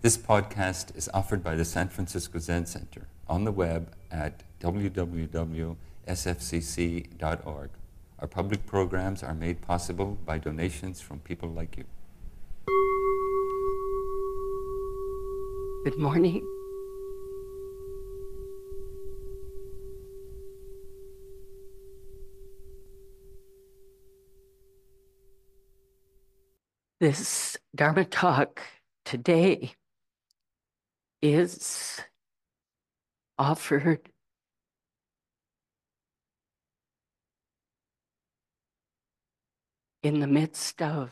This podcast is offered by the San Francisco Zen Center on the web at www.sfcc.org. Our public programs are made possible by donations from people like you. Good morning. This Dharma talk today is offered in the midst of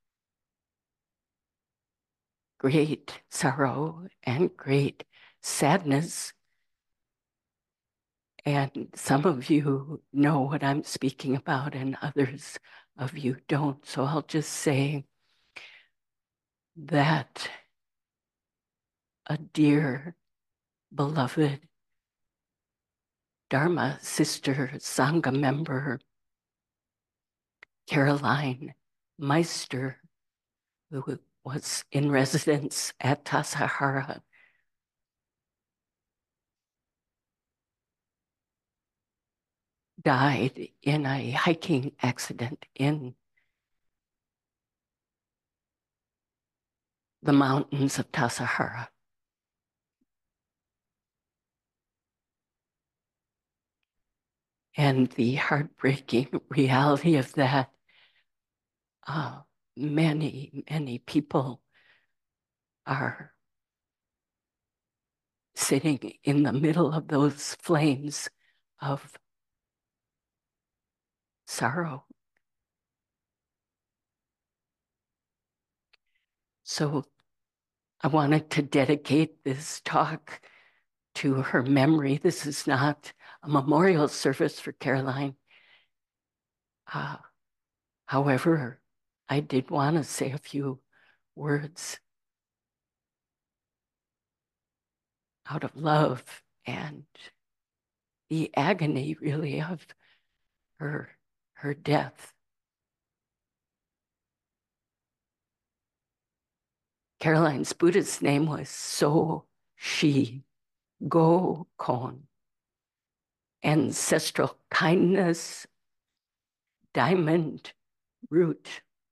great sorrow and great sadness. And some of you know what I'm speaking about, and others of you don't. So I'll just say that a dear, beloved Dharma sister, Sangha member, Caroline Meister, who was in residence at Tassajara, died in a hiking accident in the mountains of Tassajara. And the heartbreaking reality of that, many, many people are sitting in the middle of those flames of sorrow. So I wanted to dedicate this talk to her memory. This is not a memorial service for Caroline. However, I did want to say a few words out of love and the agony, really, of her death. Caroline's Buddhist name was So Shi Go Kon. Ancestral kindness, diamond root.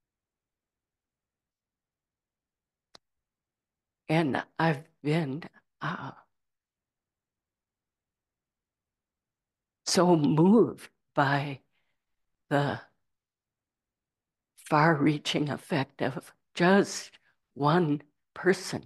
And I've been so moved by the far-reaching effect of just one person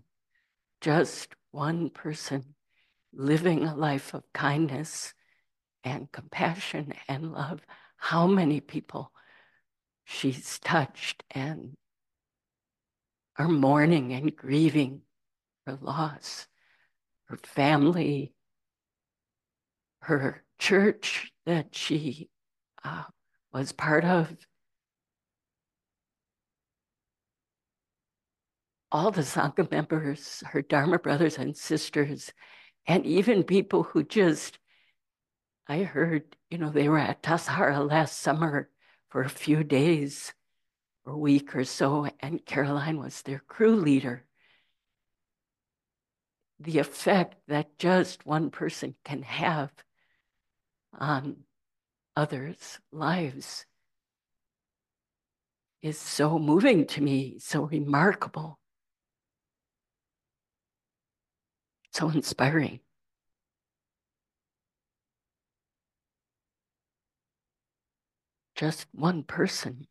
living a life of kindness and compassion and love. How many people she's touched and are mourning and grieving her loss, her family, her church that she was part of. All the Sangha members, her Dharma brothers and sisters, and even people who just, I heard, they were at Tassajara last summer for a few days or a week or so, and Caroline was their crew leader. The effect that just one person can have on others' lives is so moving to me, so remarkable, so inspiring. Just one person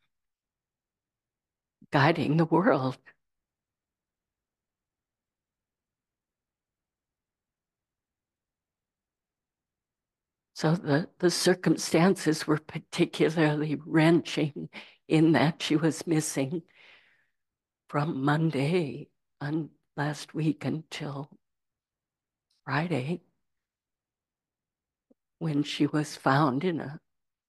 guiding the world. So the circumstances were particularly wrenching in that she was missing from Monday on last week until Friday, when she was found in a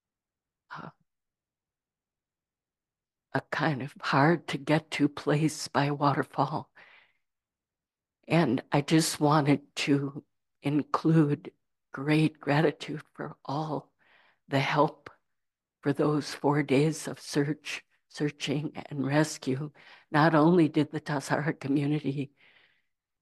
kind of hard to get to place by a waterfall. And I just wanted to include great gratitude for all the help for those 4 days of searching and rescue. Not only did the Tassajara community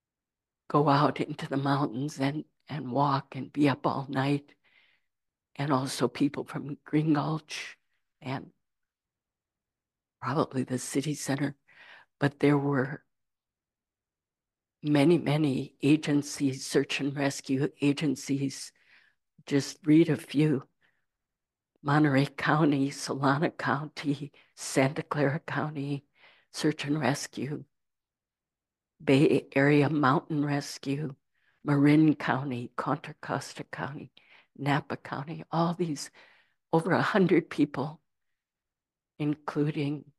go out into the mountains and walk and be up all night. And also people from Green Gulch and probably the city center. But there were many, many agencies, search and rescue agencies. Just read a few: Monterey County, Solana County, Santa Clara County, Search and Rescue, Bay Area Mountain Rescue, Marin County, Contra Costa County, Napa County, all these, over 100 people, including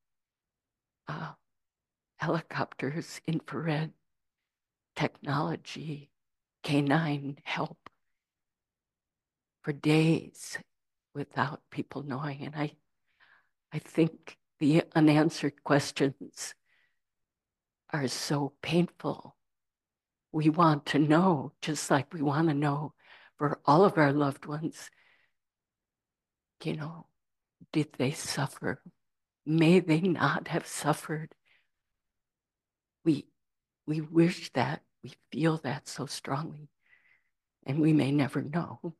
helicopters, infrared technology, canine help for days without people knowing. And I think the unanswered questions are so painful. We want to know, just like we want to know for all of our loved ones, you know, did they suffer? May they not have suffered. We wish that, we feel that so strongly, and we may never know.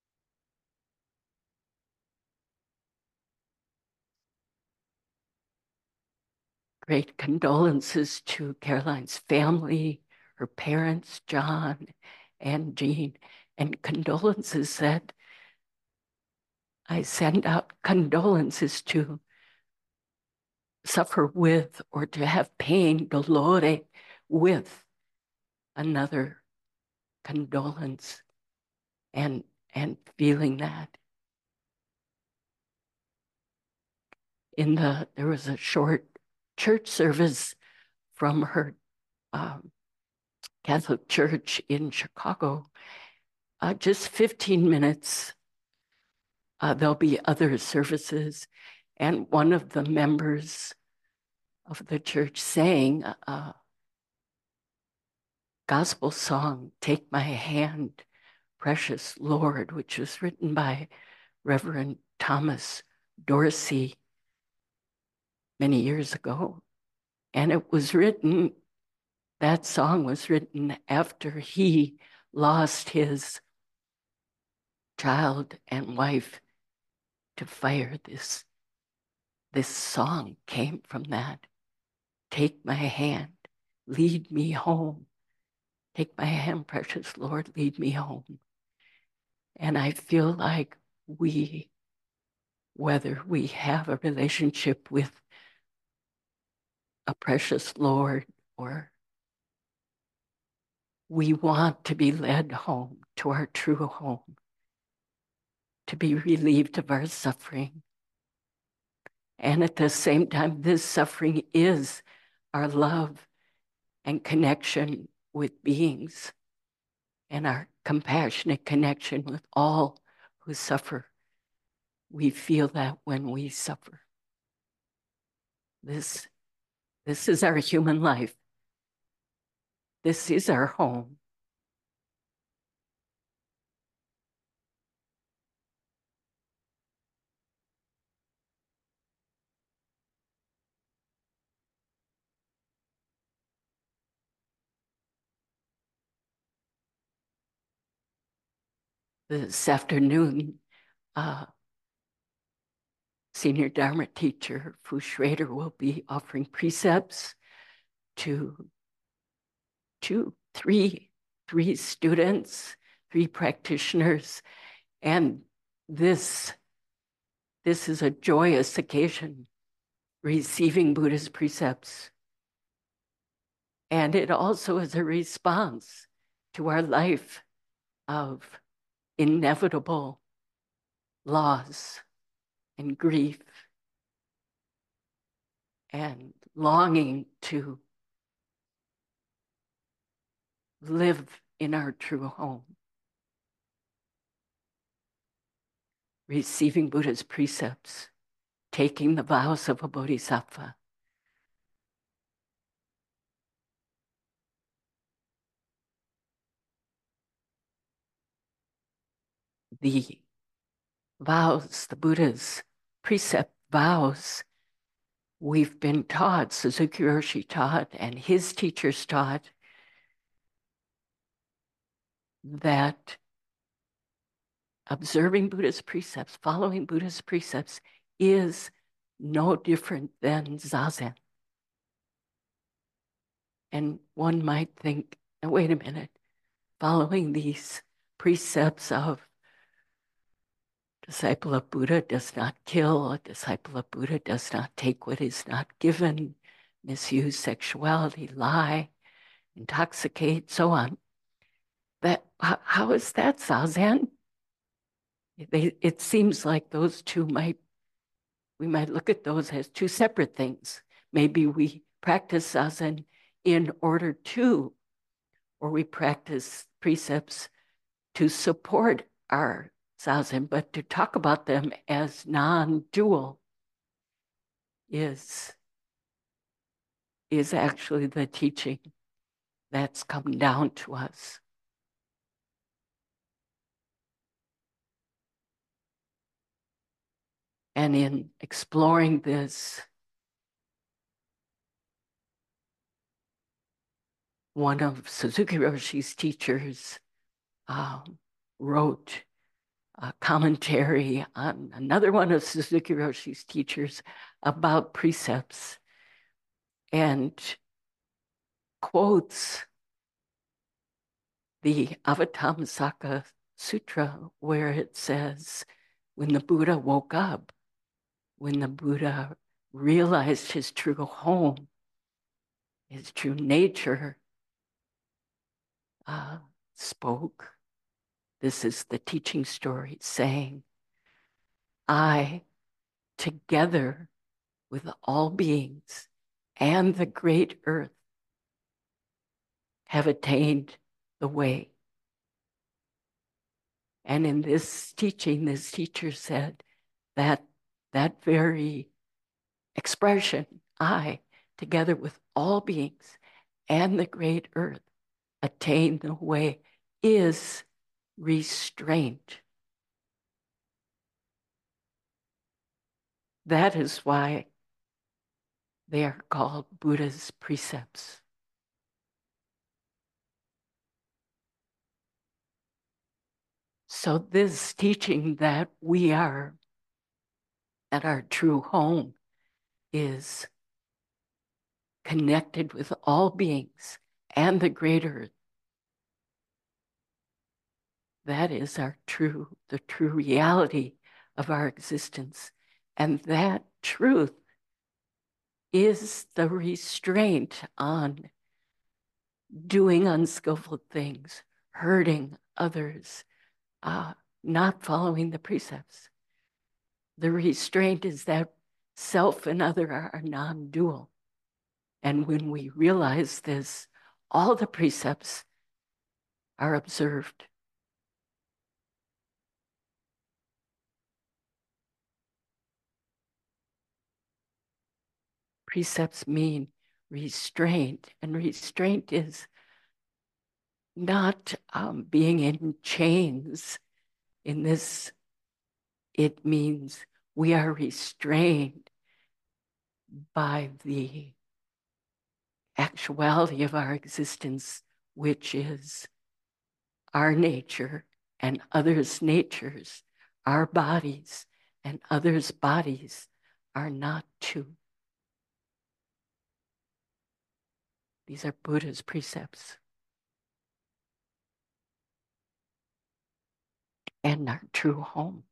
Great condolences to Caroline's family, her parents, John and Jean, and condolences that I send out condolences to suffer with or to have pain, dolore, with another condolence and feeling that. There was a short church service from her Catholic church in Chicago, just 15 minutes. There'll be other services. And one of the members of the church sang a gospel song, Take My Hand, Precious Lord, which was written by Reverend Thomas Dorsey many years ago. And it was written, that song was written after he lost his child and wife to fire. This song came from that. Take my hand, lead me home. Take my hand, precious Lord, lead me home. And I feel like whether we have a relationship with a precious Lord or we want to be led home to our true home, to be relieved of our suffering. And at the same time, this suffering is our love and connection with beings and our compassionate connection with all who suffer. We feel that when we suffer. This is our human life. This is our home. This afternoon, senior Dharma teacher Fu Schrader will be offering precepts to three students, 3 practitioners, and this is a joyous occasion, receiving Buddha's precepts. And it also is a response to our life of inevitable loss and grief and longing to live in our true home. Receiving Buddha's precepts, taking the vows of a bodhisattva. The vows, the Buddha's precept vows, we've been taught, Suzuki Roshi taught, and his teachers taught, that observing Buddha's precepts, following Buddha's precepts, is no different than Zazen. And one might think, now wait a minute, following these precepts of disciple of Buddha does not kill, a disciple of Buddha does not take what is not given, misuse sexuality, lie, intoxicate, so on. How is that Zazen? It seems like those two we might look at those as two separate things. Maybe we practice Zazen in order to, or we practice precepts to support our Zazen, but to talk about them as non-dual is actually the teaching that's come down to us. And in exploring this, one of Suzuki Roshi's teachers wrote a commentary on another one of Suzuki Roshi's teachers about precepts and quotes the Avatamsaka Sutra, where it says, when the Buddha woke up, when the Buddha realized his true home, his true nature, spoke. This is the teaching story saying, I, together with all beings and the great earth, have attained the way. And in this teaching, this teacher said that that very expression, I, together with all beings and the great earth, attain the way, is restraint. That is why they are called Buddha's precepts. So this teaching that we are at our true home is connected with all beings and the great earth. That is the true reality of our existence. And that truth is the restraint on doing unskillful things, hurting others, not following the precepts. The restraint is that self and other are non-dual. And when we realize this, all the precepts are observed. Precepts mean restraint, and restraint is not being in chains. In this, it means we are restrained by the actuality of our existence, which is our nature and others' natures, our bodies and others' bodies are not two. These are Buddha's precepts. And our true home.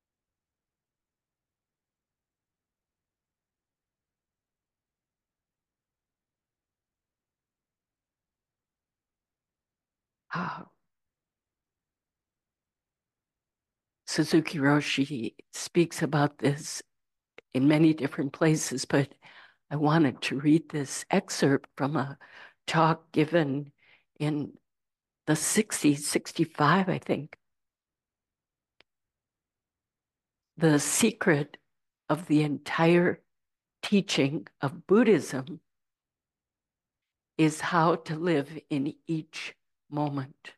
Suzuki Roshi speaks about this in many different places, but I wanted to read this excerpt from a talk given in the 60s, 65, I think. The secret of the entire teaching of Buddhism is how to live in each moment.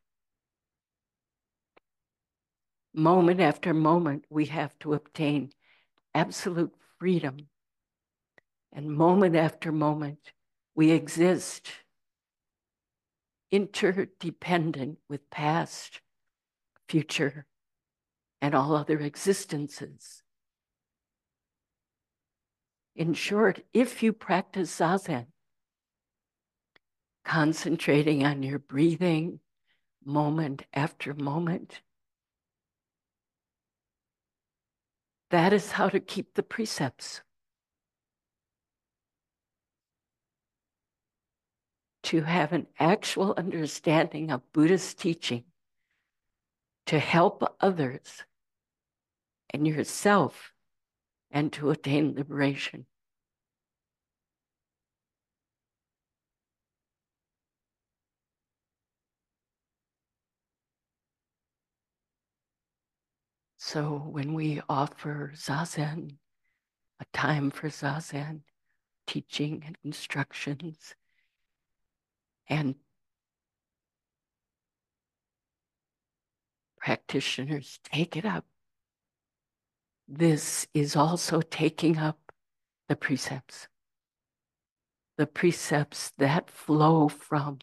Moment after moment, we have to obtain absolute freedom. And moment after moment, we exist interdependent with past, future, and all other existences. In short, if you practice Zazen, concentrating on your breathing moment after moment, that is how to keep the precepts. To have an actual understanding of Buddhist teaching, to help others and yourself, and to attain liberation. So when we offer Zazen, a time for Zazen, teaching and instructions, and practitioners take it up, this is also taking up the precepts that flow from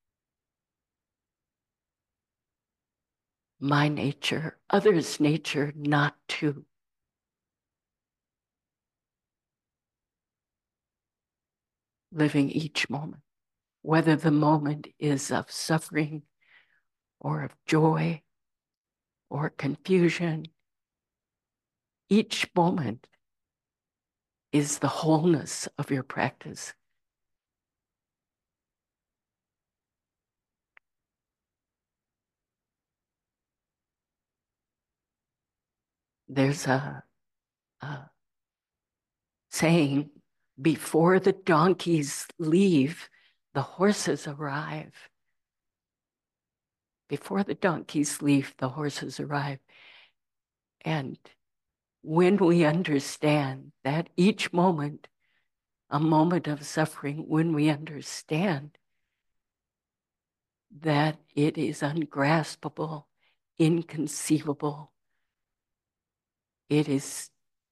my nature, others' nature, not to. Living each moment, whether the moment is of suffering or of joy or confusion, each moment is the wholeness of your practice. There's a saying, before the donkeys leave, the horses arrive. Before the donkeys leave, the horses arrive. And when we understand that each moment, a moment of suffering, when we understand that it is ungraspable, inconceivable, it is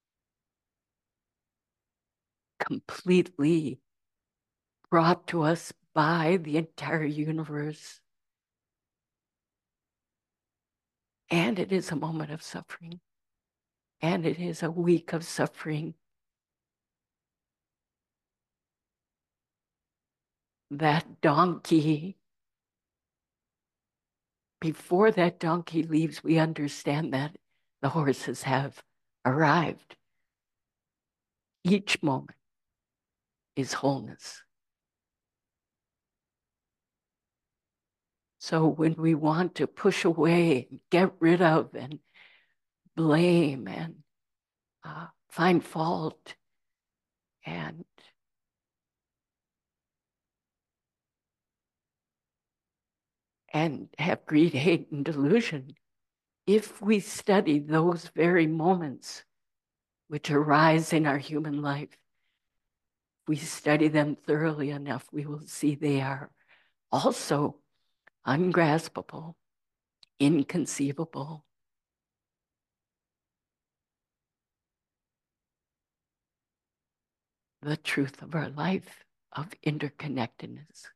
completely brought to us by the entire universe. And it is a moment of suffering. And it is a week of suffering. That donkey, before that donkey leaves, we understand that the horses have arrived. Each moment is wholeness. So when we want to push away, get rid of, and blame, and find fault, and have greed, hate, and delusion, if we study those very moments which arise in our human life, if we study them thoroughly enough, we will see they are also ungraspable, inconceivable. The truth of our life of interconnectedness.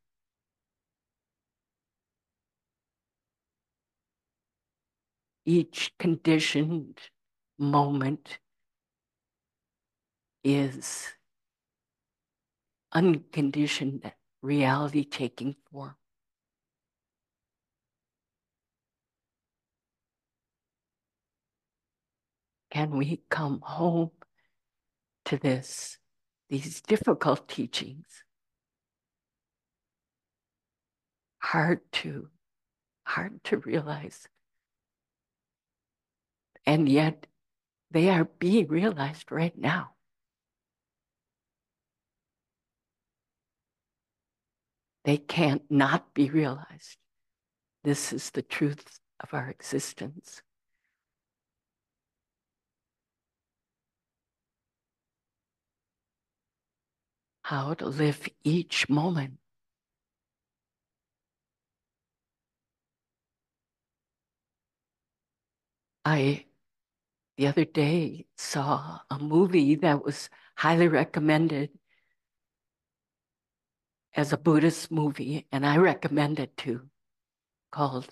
Each conditioned moment is unconditioned reality taking form. Can we come home to these difficult teachings? Hard to realize. And yet they are being realized right now. They can't not be realized. This is the truth of our existence. How to live each moment. I, the other day, saw a movie that was highly recommended. as a Buddhist movie, and I recommend it too, called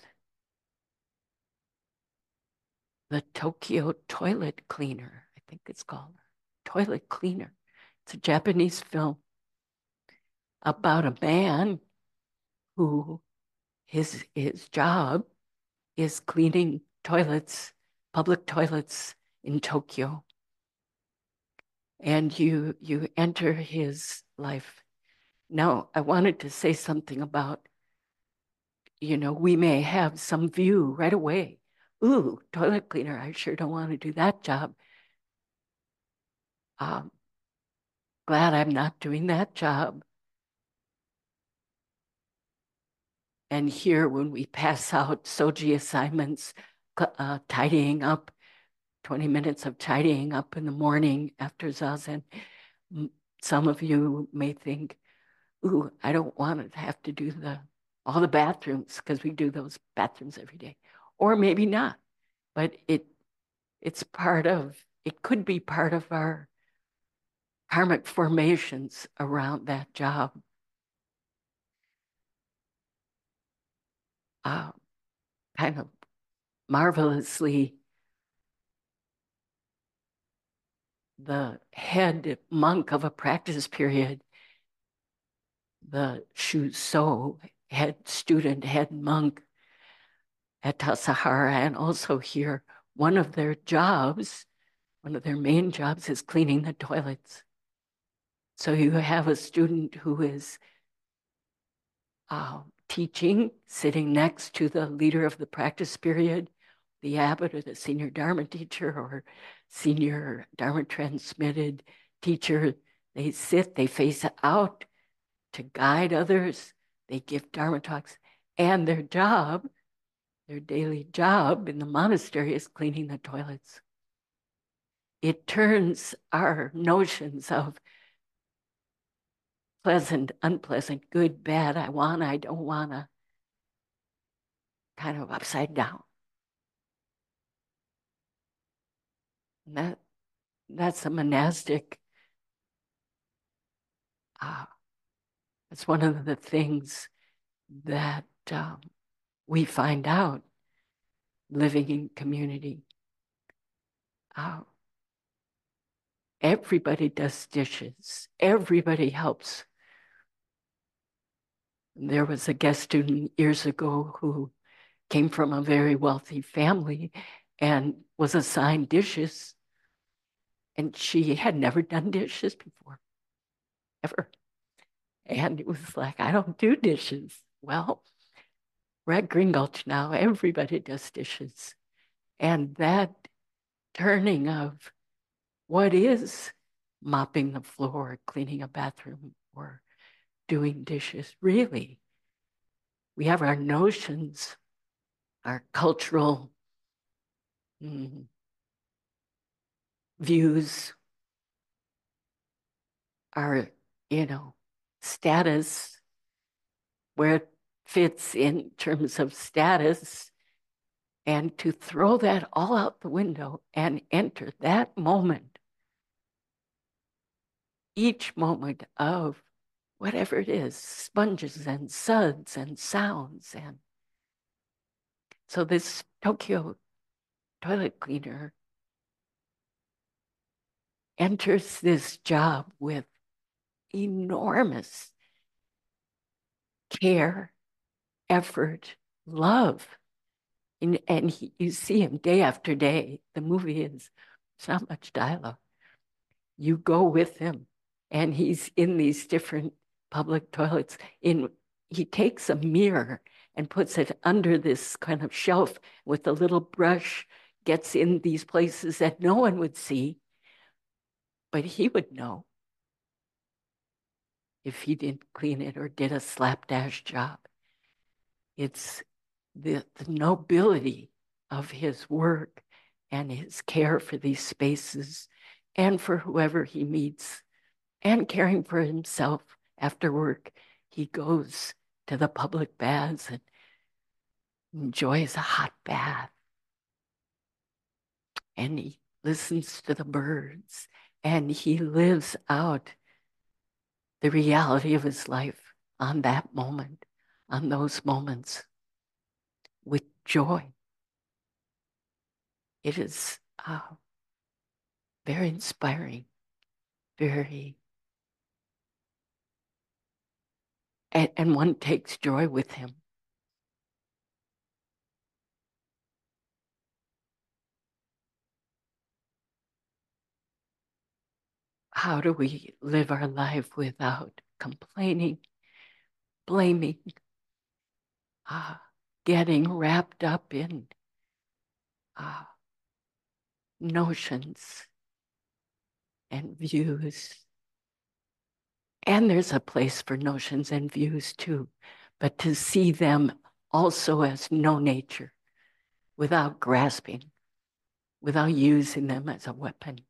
The Tokyo Toilet Cleaner. I think it's called Toilet Cleaner. It's a Japanese film about a man who his job is cleaning toilets, public toilets in Tokyo. And you enter his life. Now, I wanted to say something about, we may have some view right away. Ooh, toilet cleaner, I sure don't want to do that job. Um, Glad I'm not doing that job. And here, when we pass out Soji assignments, tidying up, 20 minutes of tidying up in the morning after Zazen, some of you may think, ooh, I don't want to have to do all the bathrooms because we do those bathrooms every day. Or maybe not, but it could be part of our karmic formations around that job. Kind of marvelously, the head monk of a practice period, the Shuso head student, head monk at Tassajara, and also here, one of their main jobs is cleaning the toilets. So you have a student who is teaching, sitting next to the leader of the practice period, the abbot or the senior Dharma teacher or senior Dharma transmitted teacher. They sit, they face out to guide others. They give Dharma talks. And their daily job in the monastery is cleaning the toilets. It turns our notions of pleasant, unpleasant, good, bad, I want, I don't want to, kind of upside down. And that's a monastic, that's one of the things that we find out living in community. Everybody does dishes. Everybody helps. There was a guest student years ago who came from a very wealthy family and was assigned dishes. And she had never done dishes before, ever. And it was like, I don't do dishes. Well, we're at Green Gulch now. Everybody does dishes. And that turning of what is mopping the floor, cleaning a bathroom, or doing dishes, really, we have our notions, our cultural views, our, status, where it fits in terms of status, and to throw that all out the window and enter that moment, each moment of whatever it is, sponges and suds and sounds. And so this Tokyo toilet cleaner enters this job with enormous care, effort, love. And you see him day after day. The movie it's not much dialogue. You go with him, and he's in these different public toilets. He takes a mirror and puts it under this kind of shelf with a little brush, gets in these places that no one would see, but he would know if he didn't clean it or did a slapdash job. It's the nobility of his work and his care for these spaces and for whoever he meets, and caring for himself after work. He goes to the public baths and enjoys a hot bath. And he listens to the birds, and he lives out the reality of his life on that moment, on those moments with joy. It is very inspiring, very, and one takes joy with him. How do we live our life without complaining, blaming, getting wrapped up in notions and views? And there's a place for notions and views too, but to see them also as no nature, without grasping, without using them as a weapon.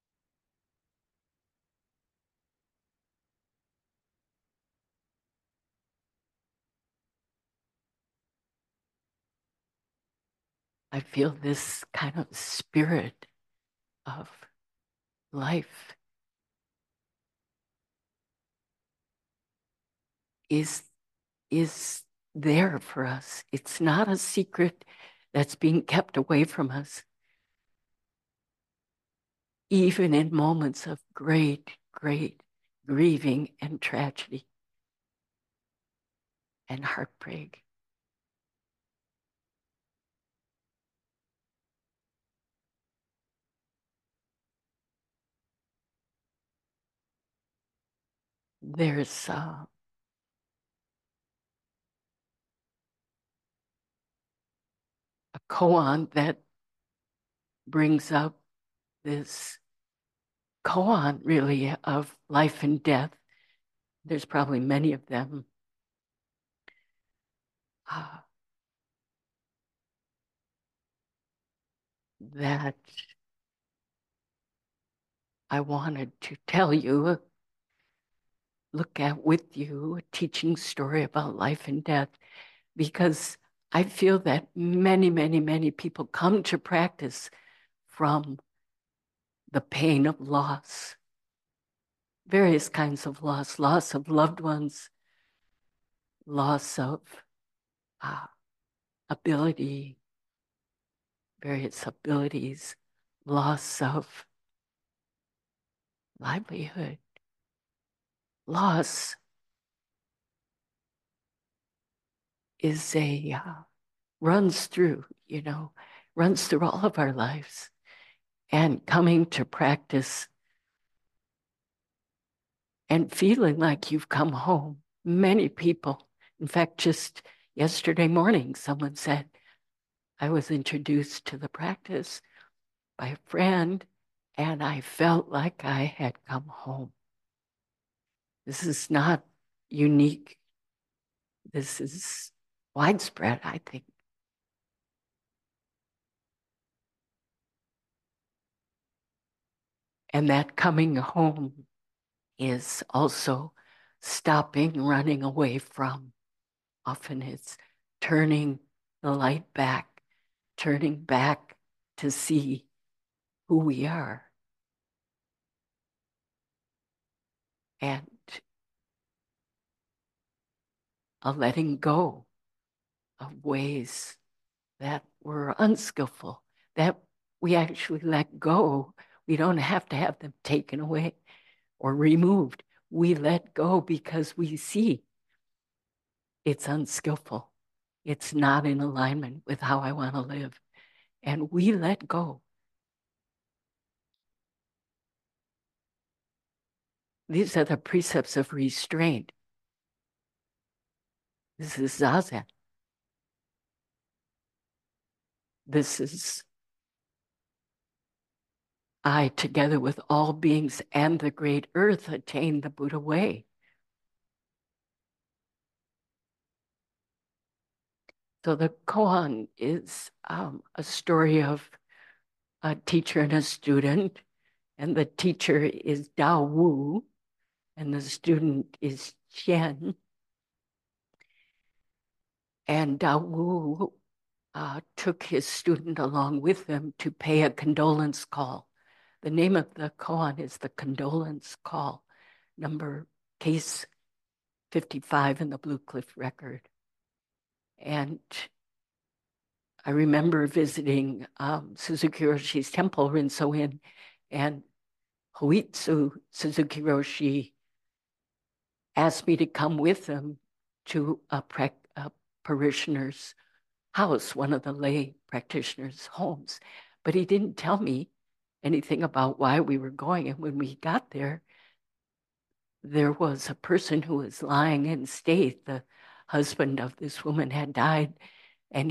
I feel this kind of spirit of life is there for us. It's not a secret that's being kept away from us. Even in moments of great, great grieving and tragedy and heartbreak. There's a koan that brings up this koan, really, of life and death. There's probably many of them. That I wanted to tell you, look at with you, a teaching story about life and death, because I feel that many, many, many people come to practice from the pain of loss, various kinds of loss of loved ones, loss of uh, ability, various abilities, loss of livelihood, loss is runs through, runs through all of our lives. And coming to practice and feeling like you've come home. Many people, in fact, just yesterday morning, someone said, I was introduced to the practice by a friend, and I felt like I had come home. This is not unique. This is widespread, I think. And that coming home is also stopping, running away from. Often it's turning the light back, turning back to see who we are. And a letting go of ways that were unskillful, that we actually let go. We don't have to have them taken away or removed. We let go because we see it's unskillful. It's not in alignment with how I want to live. And we let go. These are the precepts of restraint. This is Zazen. This is I, together with all beings and the great earth, attain the Buddha way. So the koan is a story of a teacher and a student, and the teacher is Dao Wu, and the student is Qian. And Dao Wu took his student along with him to pay a condolence call. The name of the koan is the condolence call, case 55 in the Blue Cliff Record. And I remember visiting Suzuki Roshi's temple, Rinso-in, and Hoitsu Suzuki Roshi asked me to come with him to a parishioner's house, one of the lay practitioners' homes. But he didn't tell me anything about why we were going. And when we got there, there was a person who was lying in state. The husband of this woman had died, and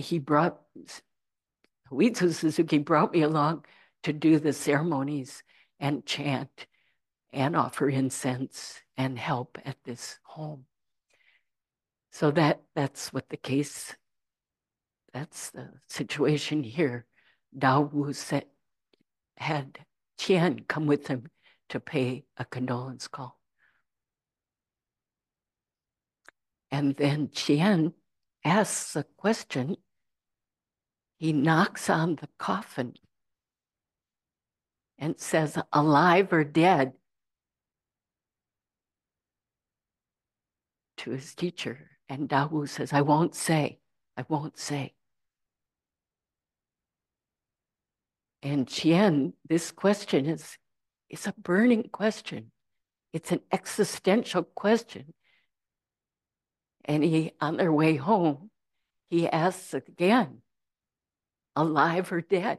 Hoitsu Suzuki brought me along to do the ceremonies and chant and offer incense and help at this home. So that's what that's the situation here. Dao Wu had Qian come with him to pay a condolence call. And then Qian asks a question. He knocks on the coffin and says, alive or dead, to his teacher. And Dao Wu says, I won't say. I won't say. And Qian, this question is a burning question. It's an existential question. And on their way home, he asks again, alive or dead?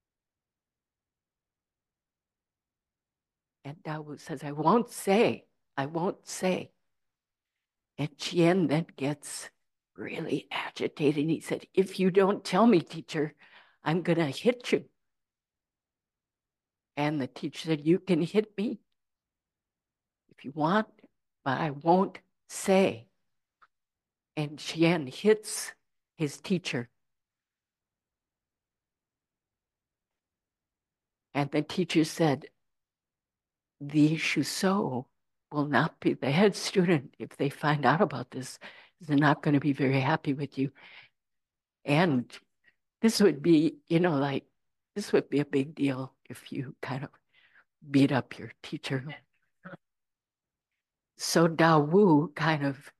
And Dao Wu says, I won't say. I won't say. And Qian then gets really agitated. And he said, if you don't tell me, teacher, I'm going to hit you. And the teacher said, you can hit me if you want, but I won't say. And Qian hits his teacher. And the teacher said, the Shuso will not be, the head student, if they find out about this, they're not going to be very happy with you. And this would be, this would be a big deal if you kind of beat up your teacher. So Dao Wu kind of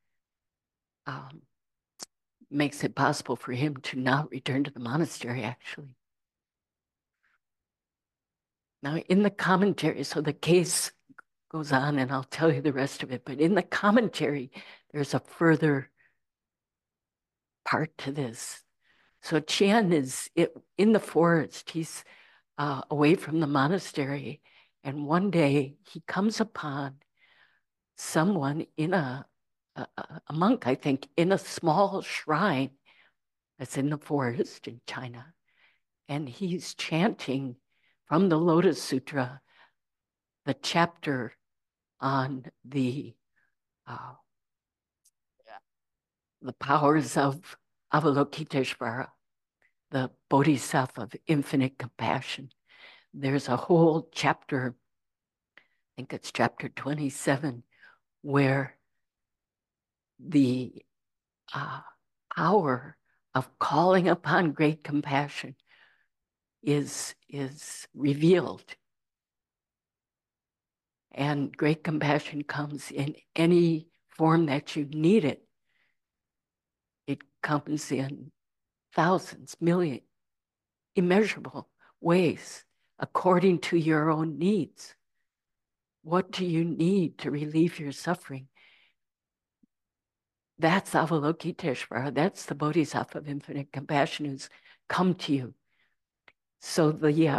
makes it possible for him to not return to the monastery, actually. Now, in the commentary, so the case goes on, and I'll tell you the rest of it, but in the commentary, there's a further part to this. So Qian is in the forest. He's away from the monastery, and one day he comes upon someone in a monk, I think, in a small shrine that's in the forest in China. And he's chanting from the Lotus Sutra, the chapter on the powers of Avalokiteshvara, the Bodhisattva of infinite compassion. There's a whole chapter, I think it's chapter 27, where the power of calling upon great compassion is revealed. And great compassion comes in any form that you need it. It comes in thousands, millions, immeasurable ways according to your own needs. What do you need to relieve your suffering? That's Avalokiteshvara. That's the Bodhisattva of infinite compassion who's come to you. So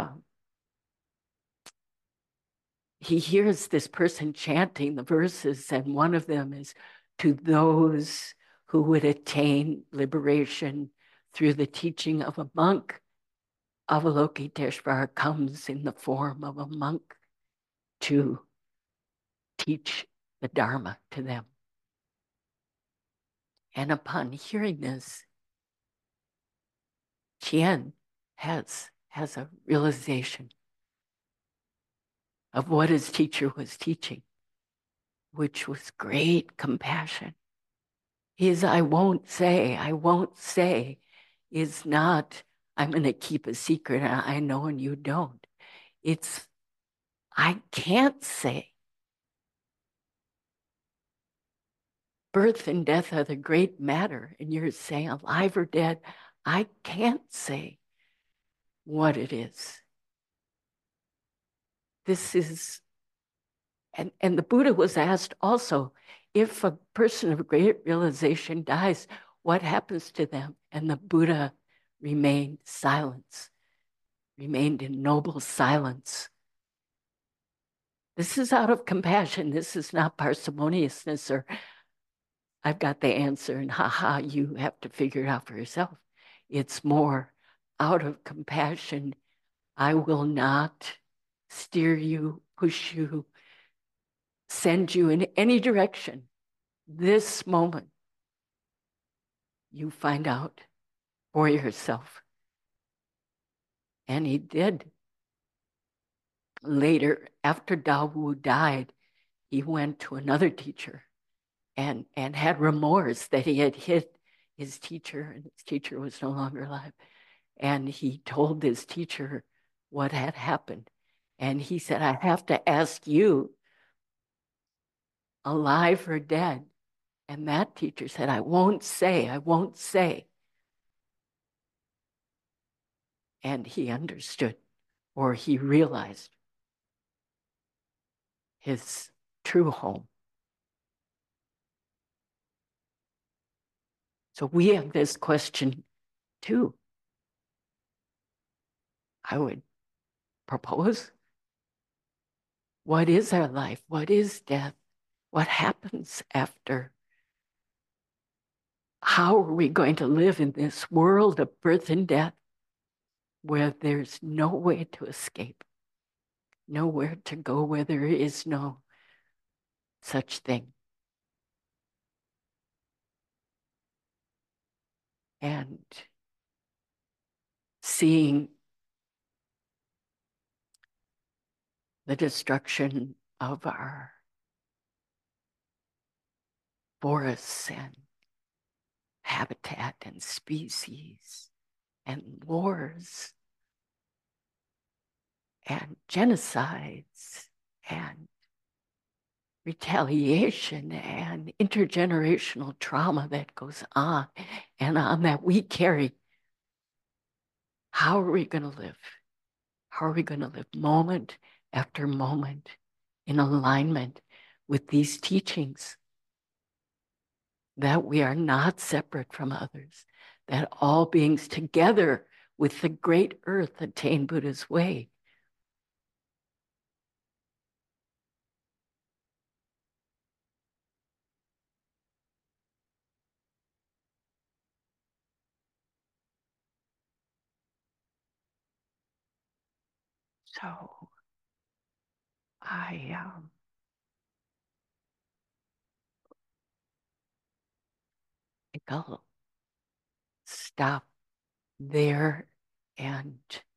he hears this person chanting the verses, and one of them is, to those who would attain liberation through the teaching of a monk, Avalokiteshvara comes in the form of a monk to teach the Dharma to them. And upon hearing this, Qian has a realization of what his teacher was teaching, which was great compassion. His I won't say is not, I'm going to keep a secret, and I know and you don't. It's, I can't say. birth and death are the great matter, and you're saying alive or dead, I can't say what it is. This is, and the Buddha was asked also, if a person of great realization dies, what happens to them? And the Buddha remained silent, remained in noble silence. This is out of compassion. This is not parsimoniousness or I've got the answer and haha, you have to figure it out for yourself. It's more out of compassion. I will not steer you, push you, send you in any direction. This moment, you find out for yourself. And he did. Later, after Dawu died, he went to another teacher and had remorse that he had hit his teacher, and his teacher was no longer alive. And he told his teacher what had happened. And he said, I have to ask you, alive or dead? And that teacher said, I won't say, I won't say. And he understood, or he realized his true home. So we have this question too. I would propose, what is our life? What is death? What happens after? How are we going to live in this world of birth and death where there's no way to escape, nowhere to go, where there is no such thing? And seeing the destruction of our forests and habitat and species and wars and genocides and retaliation and intergenerational trauma that goes on and on that we carry. How are we going to live? How are we going to live moment after moment in alignment with these teachings? That we are not separate from others, that all beings together with the great earth attain Buddha's way. So I think I'll stop there and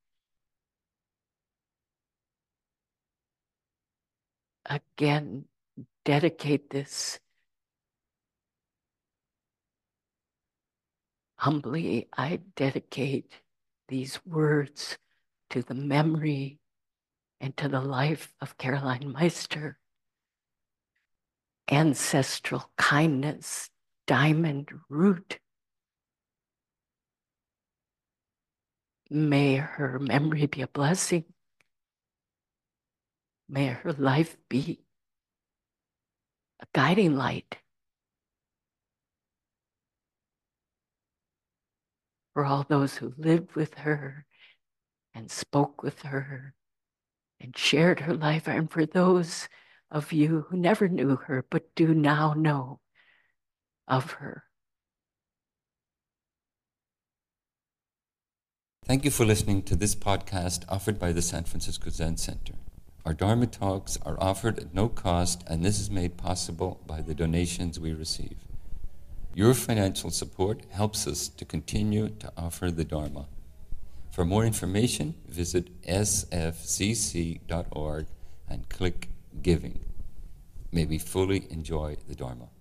again dedicate this humbly. I dedicate these words to the memory and to the life of Caroline Meister. Ancestral kindness, diamond root. May her memory be a blessing. May her life be a guiding light for all those who lived with her and spoke with her and shared her life, and for those of you who never knew her but do now know of her. Thank you for listening to this podcast offered by the San Francisco Zen Center. Our Dharma talks are offered at no cost, and this is made possible by the donations we receive. Your financial support helps us to continue to offer the Dharma. For more information, visit sfcc.org and click Giving. May we fully enjoy the Dharma.